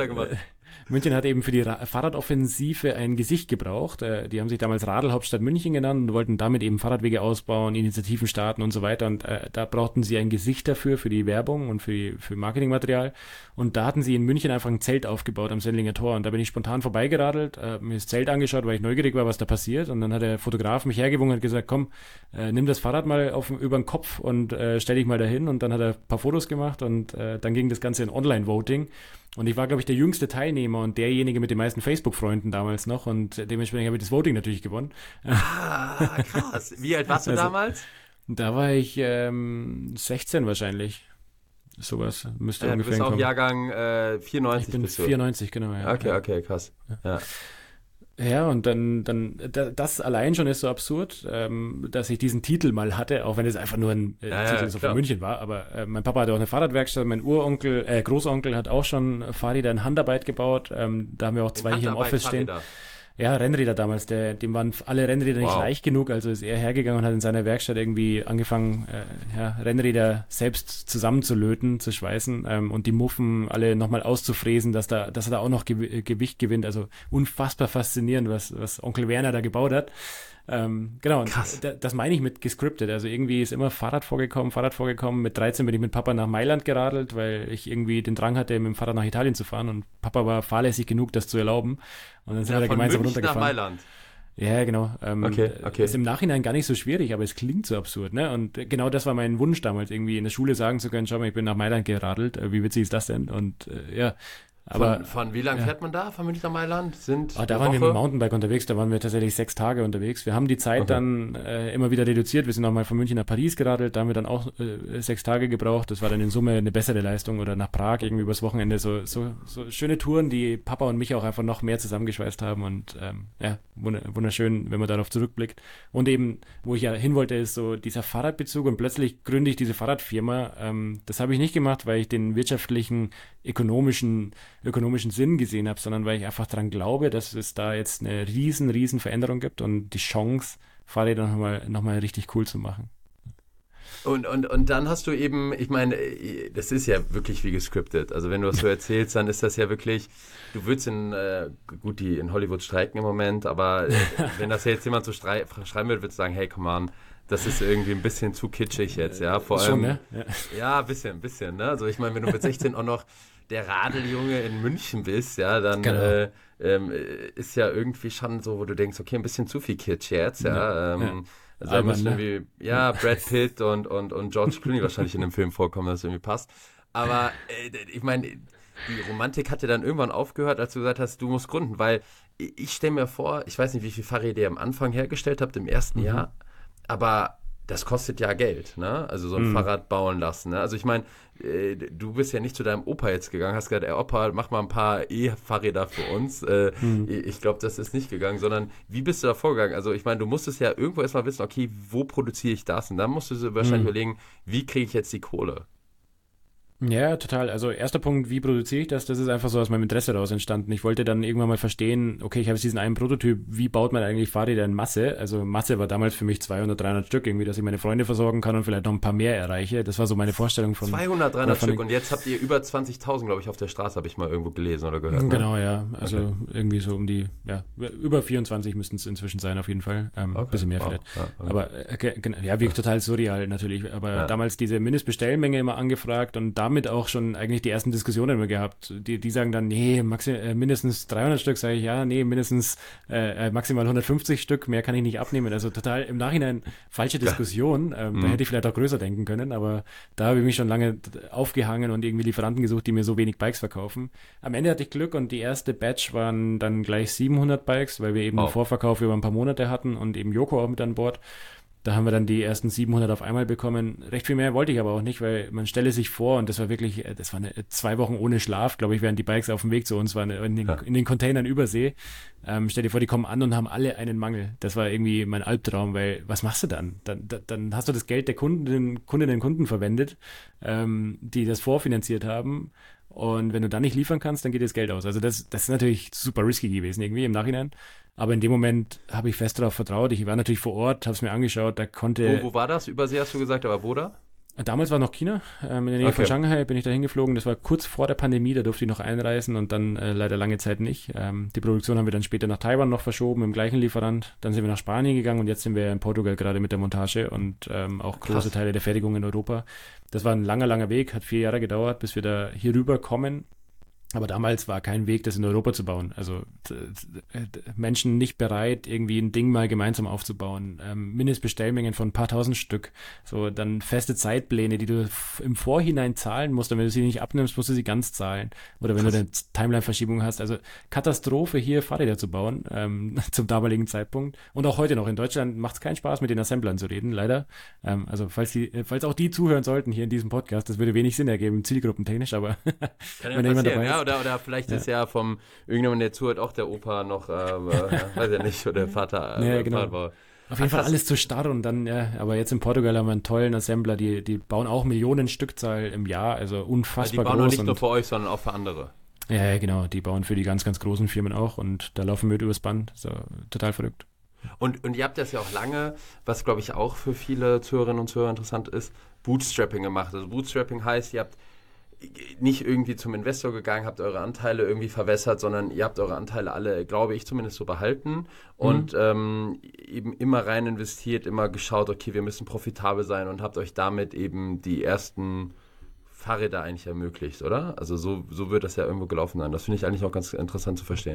München hat eben für die Fahrradoffensive ein Gesicht gebraucht. Die haben sich damals Radelhauptstadt München genannt und wollten damit eben Fahrradwege ausbauen, Initiativen starten und so weiter. Und da brauchten sie ein Gesicht dafür, für die Werbung und für Marketingmaterial. Und da hatten sie in München einfach ein Zelt aufgebaut am Sendlinger Tor. Und da bin ich spontan vorbeigeradelt, mir das Zelt angeschaut, weil ich neugierig war, was da passiert. Und dann hat der Fotograf mich hergewunken und hat gesagt, komm, nimm das Fahrrad mal über den Kopf und stell dich mal dahin. Und dann hat er ein paar Fotos gemacht und dann ging das Ganze in Online-Voting. Und ich war, glaube ich, der jüngste Teilnehmer und derjenige mit den meisten Facebook-Freunden damals noch. Und dementsprechend habe ich das Voting natürlich gewonnen. Ah, krass. Wie alt warst du damals? Da war ich 16 wahrscheinlich. Sowas müsste ungefähr kommen. Du bist auch kommen. Jahrgang 94. Ich bin 94, genau. Ja. Okay, krass. Ja. Ja, und dann das allein schon ist so absurd, dass ich diesen Titel mal hatte, auch wenn es einfach nur ein Titel so von München war. Aber mein Papa hatte auch eine Fahrradwerkstatt, mein Großonkel hat auch schon Fahrräder in Handarbeit gebaut. Da haben wir auch zwei hier im Office stehen. Ja, Rennräder damals, dem waren alle Rennräder nicht leicht genug, also ist er hergegangen und hat in seiner Werkstatt irgendwie angefangen, Rennräder selbst zusammenzulöten, zu schweißen und die Muffen alle nochmal auszufräsen, dass er da auch noch Gewicht gewinnt. Also unfassbar faszinierend, was Onkel Werner da gebaut hat. Genau, das meine ich mit gescriptet. Also irgendwie ist immer Fahrrad vorgekommen. Mit 13 bin ich mit Papa nach Mailand geradelt, weil ich irgendwie den Drang hatte, mit dem Fahrrad nach Italien zu fahren und Papa war fahrlässig genug, das zu erlauben. Und dann sind wir gemeinsam runtergefahren. Nach Mailand. Ja, genau. Okay. Ist im Nachhinein gar nicht so schwierig, aber es klingt so absurd, ne? Und genau das war mein Wunsch damals, irgendwie in der Schule sagen zu können, schau mal, ich bin nach Mailand geradelt. Wie witzig ist das denn? Und Aber von wie lang fährt man da, von München nach Mailand? Da waren wir mit dem Mountainbike unterwegs, da waren wir tatsächlich 6 Tage unterwegs. Wir haben die Zeit dann immer wieder reduziert. Wir sind nochmal von München nach Paris geradelt, da haben wir dann auch 6 Tage gebraucht. Das war dann in Summe eine bessere Leistung. Oder nach Prag irgendwie übers Wochenende. So schöne Touren, die Papa und mich auch einfach noch mehr zusammengeschweißt haben. Und wunderschön, wenn man darauf zurückblickt. Und eben, wo ich ja hin wollte, ist so dieser Fahrradbezug und plötzlich gründe ich diese Fahrradfirma. Das habe ich nicht gemacht, weil ich den wirtschaftlichen, ökonomischen Sinn gesehen habe, sondern weil ich einfach daran glaube, dass es da jetzt eine riesen Veränderung gibt und die Chance, Fahrräder noch mal richtig cool zu machen. Und dann hast du eben, ich meine, das ist ja wirklich wie gescriptet. Also wenn du das so erzählst, dann ist das ja wirklich, du würdest die in Hollywood streiken im Moment, aber wenn das jetzt jemand so schreiben würde, würdest du sagen, hey, come on, das ist irgendwie ein bisschen zu kitschig jetzt, ja. Vor allem, schon, ne? Ja, ein bisschen, ne? Also ich meine, wenn du mit 16 auch noch der Radeljunge in München bist, ja, dann ist ja irgendwie schon so, wo du denkst, okay, ein bisschen zu viel Kitsch jetzt, ja. Also da müssen irgendwie, Brad Pitt und George Clooney wahrscheinlich in dem Film vorkommen, dass es irgendwie passt. Aber ich meine, die Romantik hat ja dann irgendwann aufgehört, als du gesagt hast, du musst gründen, weil ich stelle mir vor, ich weiß nicht, wie viele Fahrräder ihr am Anfang hergestellt habt im ersten Jahr, aber das kostet ja Geld, ne? Also so ein Fahrrad bauen lassen, ne? Also ich meine, du bist ja nicht zu deinem Opa jetzt gegangen, hast gesagt, ey Opa, mach mal ein paar E-Fahrräder für uns. Ich glaube, das ist nicht gegangen, sondern wie bist du da vorgegangen? Also ich meine, du musstest ja irgendwo erstmal wissen, okay, wo produziere ich das? Und dann musst du wahrscheinlich überlegen, wie kriege ich jetzt die Kohle? Ja, total. Also erster Punkt, wie produziere ich das? Das ist einfach so aus meinem Interesse daraus entstanden. Ich wollte dann irgendwann mal verstehen, okay, ich habe jetzt diesen einen Prototyp, wie baut man eigentlich Fahrräder in Masse? Also Masse war damals für mich 200, 300 Stück, irgendwie, dass ich meine Freunde versorgen kann und vielleicht noch ein paar mehr erreiche. Das war so meine Vorstellung von... 200, 300 Stück und jetzt habt ihr über 20.000, glaube ich, auf der Straße, habe ich mal irgendwo gelesen oder gehört. Ne? Genau, ja. Also irgendwie so um die, über 24 müssten es inzwischen sein auf jeden Fall. Bisschen mehr vielleicht. Aber wirklich total surreal natürlich. Aber damals diese Mindestbestellmenge immer angefragt und damit auch schon eigentlich die ersten Diskussionen immer gehabt. Die sagen dann, nee, mindestens 300 Stück, sage ich, ja, nee, mindestens maximal 150 Stück, mehr kann ich nicht abnehmen. Also total im Nachhinein falsche Diskussion. Da hätte ich vielleicht auch größer denken können, aber da habe ich mich schon lange aufgehangen und irgendwie Lieferanten gesucht, die mir so wenig Bikes verkaufen. Am Ende hatte ich Glück und die erste Batch waren dann gleich 700 Bikes, weil wir eben einen Vorverkauf über ein paar Monate hatten und eben Joko auch mit an Bord. Da haben wir dann die ersten 700 auf einmal bekommen. Recht viel mehr wollte ich aber auch nicht, weil man stelle sich vor, und das war 2 Wochen ohne Schlaf, glaube ich, während die Bikes auf dem Weg zu uns waren, in den Containern Übersee. Stell dir vor, die kommen an und haben alle einen Mangel. Das war irgendwie mein Albtraum, weil was machst du dann? Dann hast du das Geld der Kundinnen und Kunden verwendet, die das vorfinanziert haben. Und wenn du dann nicht liefern kannst, dann geht das Geld aus. Also das ist natürlich super risky gewesen irgendwie im Nachhinein. Aber in dem Moment habe ich fest darauf vertraut. Ich war natürlich vor Ort, habe es mir angeschaut, da konnte... Wo war das? Übersee hast du gesagt, aber wo da? Damals war noch China, in der Nähe von Shanghai bin ich da hingeflogen. Das war kurz vor der Pandemie, da durfte ich noch einreisen und dann leider lange Zeit nicht. Die Produktion haben wir dann später nach Taiwan noch verschoben, im gleichen Lieferant. Dann sind wir nach Spanien gegangen und jetzt sind wir in Portugal gerade mit der Montage und auch große Teile der Fertigung in Europa. Das war ein langer Weg, hat 4 Jahre gedauert, bis wir da hier rüber kommen. Aber damals war kein Weg, das in Europa zu bauen. Also Menschen nicht bereit, irgendwie ein Ding mal gemeinsam aufzubauen. Mindestbestellmengen von ein paar tausend Stück. So, dann feste Zeitpläne, die du im Vorhinein zahlen musst. Und wenn du sie nicht abnimmst, musst du sie ganz zahlen. Oder wenn du eine Timeline-Verschiebung hast. Also Katastrophe, hier Fahrräder zu bauen zum damaligen Zeitpunkt. Und auch heute noch. In Deutschland macht es keinen Spaß, mit den Assemblern zu reden, leider. Also falls auch die zuhören sollten hier in diesem Podcast, das würde wenig Sinn ergeben, zielgruppentechnisch, aber wenn jemand dabei ist. Oder vielleicht ist ja vom irgendjemand, der zuhört, auch der Opa noch, weiß ja nicht, oder der Vater. Ja, genau. Auf jeden Fall alles zu starr und dann, aber jetzt in Portugal haben wir einen tollen Assembler, die bauen auch Millionen Stückzahl im Jahr, also unfassbar groß. Die bauen auch nicht nur für euch, sondern auch für andere. Ja, genau, die bauen für die ganz, ganz großen Firmen auch und da laufen wir übers Band, so total verrückt. Und ihr habt das ja auch lange, was glaube ich auch für viele Zuhörerinnen und Zuhörer interessant ist, Bootstrapping gemacht. Also Bootstrapping heißt, ihr habt nicht irgendwie zum Investor gegangen, habt eure Anteile irgendwie verwässert, sondern ihr habt eure Anteile alle, glaube ich, zumindest so behalten und eben immer rein investiert, immer geschaut, okay, wir müssen profitabel sein und habt euch damit eben die ersten Fahrräder eigentlich ermöglicht, oder? Also so wird das ja irgendwo gelaufen sein. Das finde ich eigentlich auch ganz interessant zu verstehen.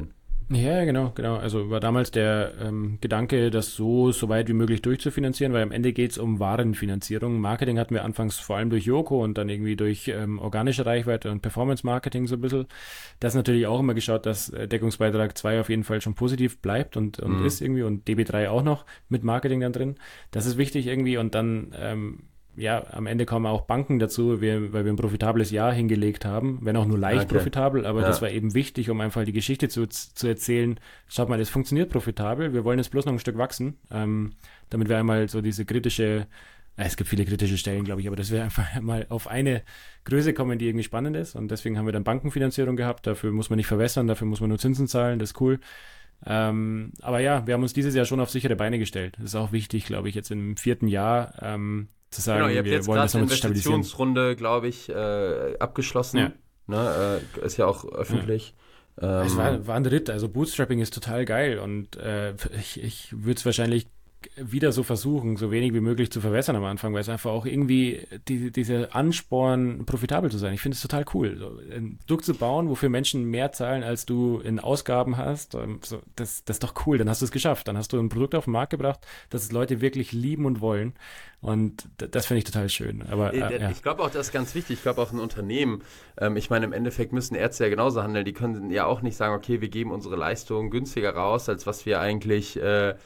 Ja, genau. Also war damals der Gedanke, das so weit wie möglich durchzufinanzieren, weil am Ende geht es um Warenfinanzierung. Marketing hatten wir anfangs vor allem durch Yoko und dann irgendwie durch organische Reichweite und Performance-Marketing so ein bisschen. Das natürlich auch immer geschaut, dass Deckungsbeitrag 2 auf jeden Fall schon positiv bleibt und ist irgendwie und DB3 auch noch mit Marketing dann drin. Das ist wichtig irgendwie und dann am Ende kommen auch Banken dazu, weil wir ein profitables Jahr hingelegt haben, wenn auch nur leicht profitabel, aber das war eben wichtig, um einfach die Geschichte zu erzählen. Schaut mal, das funktioniert profitabel, wir wollen jetzt bloß noch ein Stück wachsen, damit wir einmal so diese es gibt viele kritische Stellen, glaube ich, aber dass wir einfach mal auf eine Größe kommen, die irgendwie spannend ist und deswegen haben wir dann Bankenfinanzierung gehabt, dafür muss man nicht verwässern, dafür muss man nur Zinsen zahlen, das ist cool. Aber ja, wir haben uns dieses Jahr schon auf sichere Beine gestellt. Das ist auch wichtig, glaube ich, jetzt im 4. Jahr zu sagen, ihr habt wir jetzt wollen das gerade noch eine stabilisieren. Investitionsrunde, glaube ich, abgeschlossen. Ja. Ne, ist ja auch öffentlich. Es war ein Ritt, also Bootstrapping ist total geil und ich würde es wahrscheinlich wieder so versuchen, so wenig wie möglich zu verwässern am Anfang, weil es einfach auch irgendwie dieser Ansporn, profitabel zu sein. Ich finde es total cool, so ein Produkt zu bauen, wofür Menschen mehr zahlen, als du in Ausgaben hast. So, das ist doch cool, dann hast du es geschafft. Dann hast du ein Produkt auf den Markt gebracht, das es Leute wirklich lieben und wollen. Und das finde ich total schön. Aber ich glaube auch, das ist ganz wichtig. Ich glaube auch ein Unternehmen, ich meine, im Endeffekt müssen Ärzte ja genauso handeln. Die können ja auch nicht sagen, okay, wir geben unsere Leistung günstiger raus, als was wir eigentlich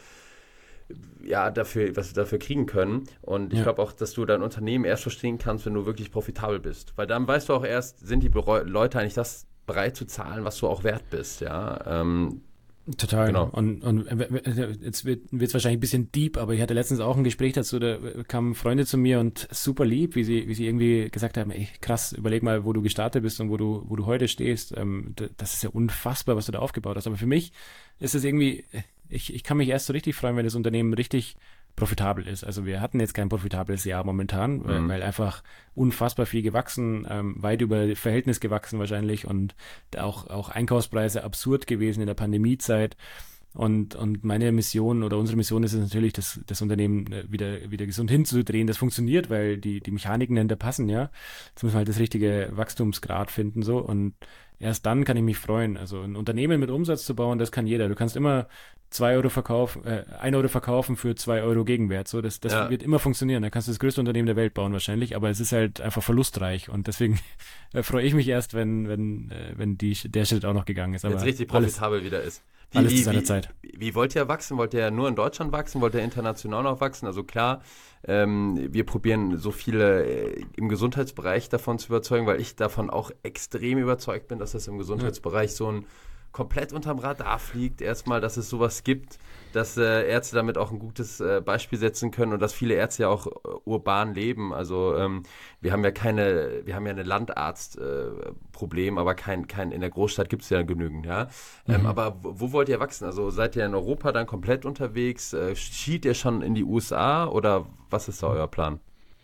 was wir dafür kriegen können. Und ich glaube auch, dass du dein Unternehmen erst verstehen kannst, wenn du wirklich profitabel bist. Weil dann weißt du auch erst, sind die Leute eigentlich das bereit zu zahlen, was du auch wert bist, ja. Total. Genau. Und jetzt wird es wahrscheinlich ein bisschen deep, aber ich hatte letztens auch ein Gespräch dazu, da kamen Freunde zu mir und super lieb, wie sie irgendwie gesagt haben, ey, krass, überleg mal, wo du gestartet bist und wo du heute stehst. Das ist ja unfassbar, was du da aufgebaut hast. Aber für mich ist es irgendwie, ich kann mich erst so richtig freuen, wenn das Unternehmen richtig profitabel ist. Also wir hatten jetzt kein profitables Jahr momentan, weil einfach unfassbar viel gewachsen, weit über Verhältnis gewachsen wahrscheinlich und auch Einkaufspreise absurd gewesen in der Pandemiezeit. Und meine Mission oder unsere Mission ist es natürlich, das Unternehmen wieder gesund hinzudrehen. Das funktioniert, weil die Mechaniken dahinter passen, ja. Jetzt müssen wir halt das richtige Wachstumsgrad finden, so. Und erst dann kann ich mich freuen. Also ein Unternehmen mit Umsatz zu bauen, das kann jeder. Du kannst immer 2 Euro verkaufen, 1 Euro verkaufen für 2 Euro Gegenwert. So, das wird immer funktionieren. Da kannst du das größte Unternehmen der Welt bauen wahrscheinlich, aber es ist halt einfach verlustreich und deswegen freue ich mich erst, wenn der Schritt auch noch gegangen ist. Aber jetzt richtig profitabel wieder ist. Alles zu seiner Zeit. Wie wollt ihr wachsen? Wollt ihr nur in Deutschland wachsen? Wollt ihr international noch wachsen? Also klar, wir probieren so viele im Gesundheitsbereich davon zu überzeugen, weil ich davon auch extrem überzeugt bin, dass das im Gesundheitsbereich so ein komplett unterm Radar fliegt. Erstmal, dass es sowas gibt, dass Ärzte damit auch ein gutes Beispiel setzen können und dass viele Ärzte ja auch urban leben. Also wir haben ja eine Landarztproblem, aber kein in der Großstadt gibt es ja genügend, ja. Aber wo wollt ihr wachsen? Also seid ihr in Europa dann komplett unterwegs? Schielt ihr schon in die USA oder was ist da euer Plan?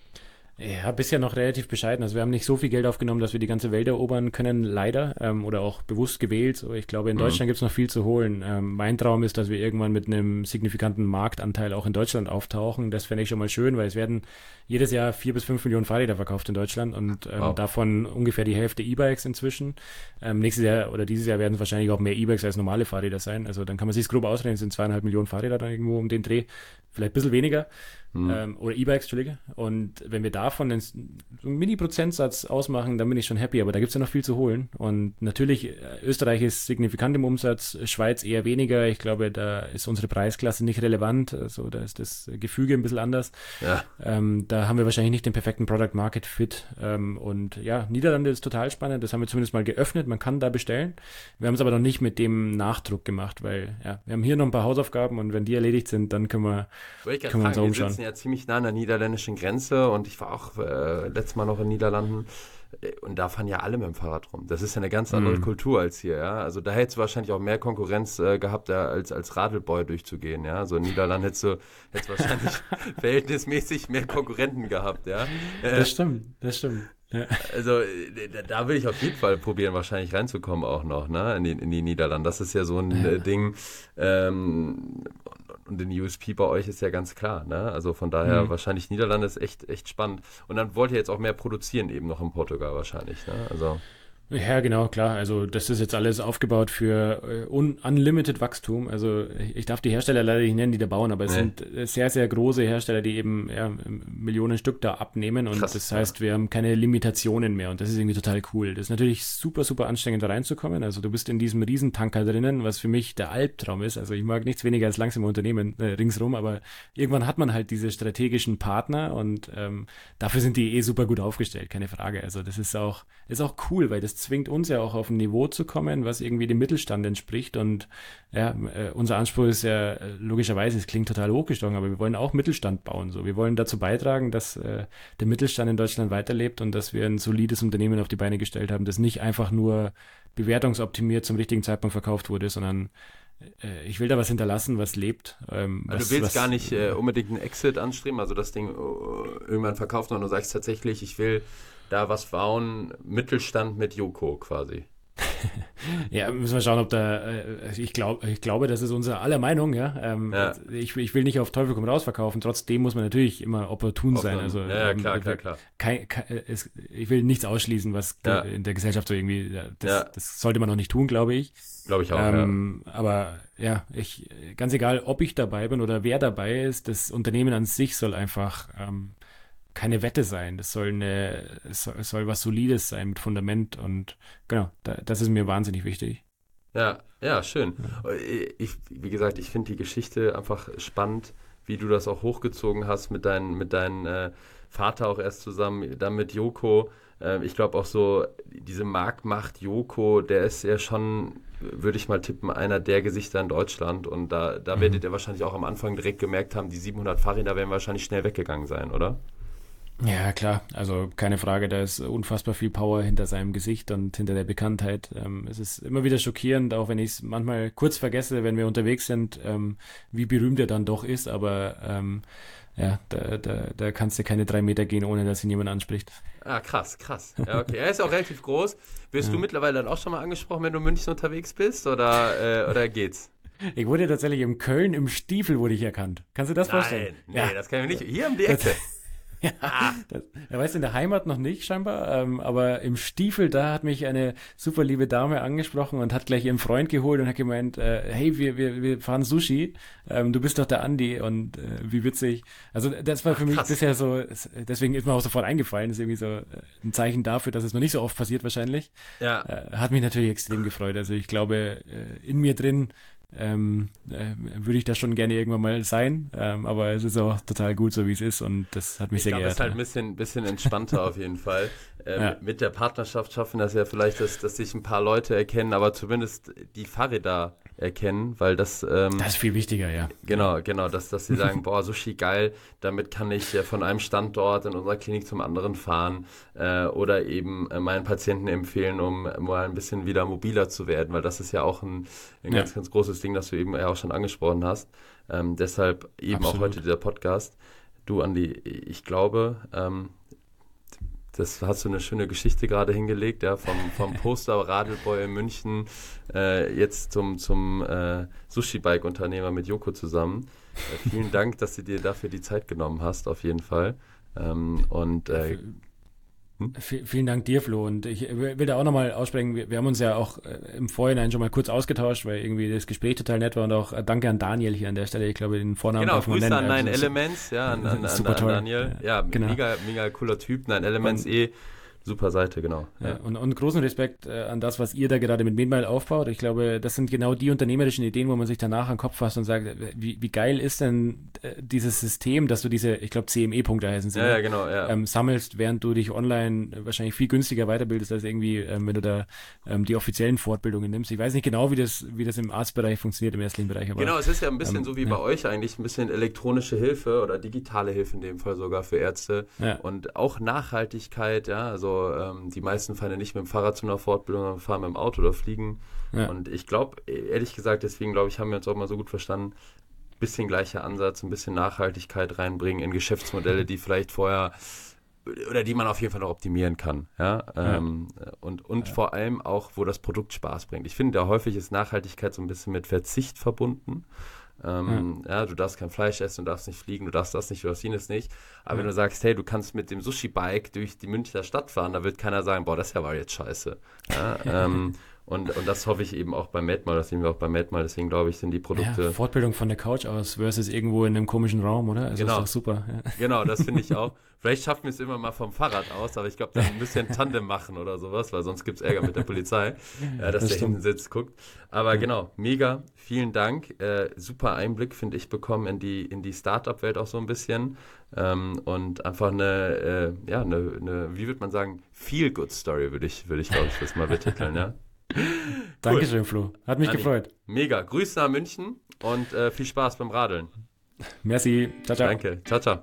Ja, bisher noch relativ bescheiden. Also wir haben nicht so viel Geld aufgenommen, dass wir die ganze Welt erobern können, leider. Oder auch bewusst gewählt. So, ich glaube, in Deutschland gibt es noch viel zu holen. Mein Traum ist, dass wir irgendwann mit einem signifikanten Marktanteil auch in Deutschland auftauchen. Das fände ich schon mal schön, weil es werden jedes Jahr 4 bis 5 Millionen Fahrräder verkauft in Deutschland und davon ungefähr die Hälfte E-Bikes inzwischen. Nächstes Jahr oder dieses Jahr werden es wahrscheinlich auch mehr E-Bikes als normale Fahrräder sein. Also dann kann man sich grob ausrechnen, es sind 2,5 Millionen Fahrräder dann irgendwo um den Dreh. Vielleicht ein bisschen weniger. Oder E-Bikes, Entschuldige. Und wenn wir davon so einen Mini-Prozentsatz ausmachen, dann bin ich schon happy. Aber da gibt es ja noch viel zu holen. Und natürlich, Österreich ist signifikant im Umsatz, Schweiz eher weniger. Ich glaube, da ist unsere Preisklasse nicht relevant. Also da ist das Gefüge ein bisschen anders. Ja. Da haben wir wahrscheinlich nicht den perfekten Product-Market-Fit. Und ja, Niederlande ist total spannend. Das haben wir zumindest mal geöffnet. Man kann da bestellen. Wir haben es aber noch nicht mit dem Nachdruck gemacht, weil ja, wir haben hier noch ein paar Hausaufgaben und wenn die erledigt sind, dann können wir uns umschauen. Ja, ziemlich nah an der niederländischen Grenze und ich war auch letztes Mal noch in den Niederlanden und da fahren ja alle mit dem Fahrrad rum. Das ist ja eine ganz andere Kultur als hier, ja. Also da hättest du wahrscheinlich auch mehr Konkurrenz gehabt, als Radelboy durchzugehen, ja. So in Niederlanden hättest du wahrscheinlich verhältnismäßig mehr Konkurrenten gehabt, ja. Das stimmt. Ja. Also da will ich auf jeden Fall probieren, wahrscheinlich reinzukommen auch noch, ne, in die Niederlande. Das ist ja so ein Ding, und den USP bei euch ist ja ganz klar, ne? Also von daher wahrscheinlich Niederlande ist echt spannend. Und dann wollt ihr jetzt auch mehr produzieren eben noch in Portugal wahrscheinlich, ne? Also Ja, genau, klar. Also das ist jetzt alles aufgebaut für unlimited Wachstum. Also ich darf die Hersteller leider nicht nennen, die da bauen, aber es Nee. sind sehr, sehr große Hersteller, die eben Millionen Stück da abnehmen und Krass, das ja. heißt, wir haben keine Limitationen mehr und das ist irgendwie total cool. Das ist natürlich super, super anstrengend da reinzukommen. Also du bist in diesem Riesentanker drinnen, was für mich der Albtraum ist. Also ich mag nichts weniger als langsame Unternehmen ringsrum, aber irgendwann hat man halt diese strategischen Partner und dafür sind die super gut aufgestellt, keine Frage. Also das ist auch cool, weil das zwingt uns ja auch auf ein Niveau zu kommen, was irgendwie dem Mittelstand entspricht. Und ja, unser Anspruch ist ja logischerweise, es klingt total hochgestochen, aber wir wollen auch Mittelstand bauen. So, wir wollen dazu beitragen, dass der Mittelstand in Deutschland weiterlebt und dass wir ein solides Unternehmen auf die Beine gestellt haben, das nicht einfach nur bewertungsoptimiert zum richtigen Zeitpunkt verkauft wurde, sondern ich will da was hinterlassen, was lebt. Also du willst gar nicht unbedingt einen Exit anstreben, also das Ding irgendwann verkaufen, sondern du sagst tatsächlich, ich will da was bauen, Mittelstand mit Joko quasi. Ja, müssen wir schauen, ob ich glaube, das ist unsere aller Meinung, ja. Ja. Ich will nicht auf Teufel komm raus verkaufen, trotzdem muss man natürlich immer opportun sein. Also, ja, klar. ich will nichts ausschließen, was Ja. in der Gesellschaft so irgendwie, Ja. das sollte man noch nicht tun, glaube ich. Glaube ich auch, Aber ja, ganz egal, ob ich dabei bin oder wer dabei ist, das Unternehmen an sich soll einfach keine Wette sein. Es soll was Solides sein mit Fundament und genau, das ist mir wahnsinnig wichtig. Ja, schön. Wie gesagt, ich finde die Geschichte einfach spannend, wie du das auch hochgezogen hast mit deinem Vater auch erst zusammen, dann mit Joko. Ich glaube auch so, diese Marktmacht Joko, der ist ja schon, würde ich mal tippen, einer der Gesichter in Deutschland. Und da werdet ihr wahrscheinlich auch am Anfang direkt gemerkt haben, die 700 Fahrräder werden wahrscheinlich schnell weggegangen sein, oder? Ja, klar, also keine Frage, da ist unfassbar viel Power hinter seinem Gesicht und hinter der Bekanntheit. Es ist immer wieder schockierend, auch wenn ich es manchmal kurz vergesse, wenn wir unterwegs sind, wie berühmt er dann doch ist, aber ja, da kannst du keine 3 Meter gehen, ohne dass ihn jemand anspricht. Ah, krass. Ja, okay. Er ist auch relativ groß. Wirst du mittlerweile dann auch schon mal angesprochen, wenn du in München unterwegs bist, oder geht's? Ich wurde tatsächlich in Köln im Stiefel wurde ich erkannt. Kannst du das vorstellen? Nee, das kann ich nicht. Hier um die Ecke. Ja, er weiß in der Heimat noch nicht scheinbar, aber im Stiefel, da hat mich eine super liebe Dame angesprochen und hat gleich ihren Freund geholt und hat gemeint, hey, wir fahren Sushi, du bist doch der Andi und wie witzig. Also das war für mich bisher so, deswegen ist mir auch sofort eingefallen, ist irgendwie so ein Zeichen dafür, dass es noch nicht so oft passiert wahrscheinlich. Ja. Hat mich natürlich extrem gefreut. Also ich glaube, in mir drin würde ich das schon gerne irgendwann mal sein, aber es ist auch total gut, so wie es ist und das hat mich sehr geehrt. Es ist halt ein bisschen entspannter auf jeden Fall. Ja. Mit der Partnerschaft schaffen das ja vielleicht, dass sich ein paar Leute erkennen, aber zumindest die Fahrräder erkennen, weil das das ist viel wichtiger, ja. Genau, dass sie sagen, boah, Sushi geil, damit kann ich von einem Standort in unserer Klinik zum anderen fahren oder eben meinen Patienten empfehlen, um mal ein bisschen wieder mobiler zu werden, weil das ist ja auch ein ganz großes Ding, das du eben ja auch schon angesprochen hast. Deshalb eben Absolut. auch heute dieser Podcast. Du, Andi, ich glaube, das hast du eine schöne Geschichte gerade hingelegt, ja, vom Poster Radelboy in München jetzt zum Sushi-Bike-Unternehmer mit Joko zusammen. Vielen Dank, dass du dir dafür die Zeit genommen hast, auf jeden Fall. Vielen Dank dir, Flo. Und ich will da auch nochmal aussprechen, wir haben uns ja auch im Vorhinein schon mal kurz ausgetauscht, weil irgendwie das Gespräch total nett war und auch danke an Daniel hier an der Stelle. Ich glaube, den Vornamen genau, darf man Grüße nennen. an Nine Also, Elements, ja, an super toll. Daniel. Ja, genau. mega cooler Typ. Nine Elements super Seite, genau. Ja. Und großen Respekt an das, was ihr da gerade mit MedMile aufbaut. Ich glaube, das sind genau die unternehmerischen Ideen, wo man sich danach an den Kopf fasst und sagt, wie geil ist denn dieses System, dass du diese, ich glaube CME-Punkte heißen sie, Ja, genau, ja. Sammelst, während du dich online wahrscheinlich viel günstiger weiterbildest, als irgendwie, wenn du da die offiziellen Fortbildungen nimmst. Ich weiß nicht genau, wie das im Arztbereich funktioniert, im ärztlichen Bereich. Aber, genau, es ist ja ein bisschen so wie bei euch eigentlich, ein bisschen elektronische Hilfe oder digitale Hilfe in dem Fall sogar für Ärzte und auch Nachhaltigkeit, ja, also die meisten fahren ja nicht mit dem Fahrrad zu einer Fortbildung, sondern fahren mit dem Auto oder fliegen. Ja. Und ich glaube, ehrlich gesagt, deswegen glaube ich, haben wir uns auch mal so gut verstanden, ein bisschen gleicher Ansatz, ein bisschen Nachhaltigkeit reinbringen in Geschäftsmodelle, die vielleicht vorher oder die man auf jeden Fall noch optimieren kann. Ja? Und vor allem auch, wo das Produkt Spaß bringt. Ich finde, da häufig ist Nachhaltigkeit so ein bisschen mit Verzicht verbunden. Ja, du darfst kein Fleisch essen, du darfst nicht fliegen, du darfst das nicht, du darfst jenes nicht. Aber wenn du sagst, hey, du kannst mit dem Sushi-Bike durch die Münchner Stadt fahren, da wird keiner sagen, boah, das war jetzt scheiße. Ja, und das hoffe ich eben auch bei Medmal, das sehen wir auch bei Medmal, deswegen glaube ich, sind die Produkte... Ja, Fortbildung von der Couch aus versus irgendwo in einem komischen Raum, oder? Also genau. Ist doch super. Ja. Genau, das finde ich auch. Vielleicht schaffen wir es immer mal vom Fahrrad aus, aber ich glaube, dann müssen wir ein Tandem machen oder sowas, weil sonst gibt es Ärger mit der Polizei, dass der hinten sitzt, guckt. Aber genau, mega, vielen Dank. Super Einblick, finde ich, bekommen in die Startup-Welt auch so ein bisschen. Und einfach eine, wie würde man sagen, Feel-Good-Story würde ich glaube ich, das mal betiteln, ja. Dankeschön, Flo. Hat mich Andi, gefreut. Mega. Grüße nach München und viel Spaß beim Radeln. Merci. Ciao, ciao. Danke. Ciao, ciao.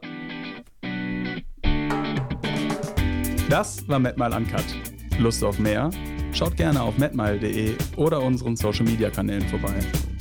Das war Medmal Uncut. Lust auf mehr? Schaut gerne auf medmal.de oder unseren Social Media Kanälen vorbei.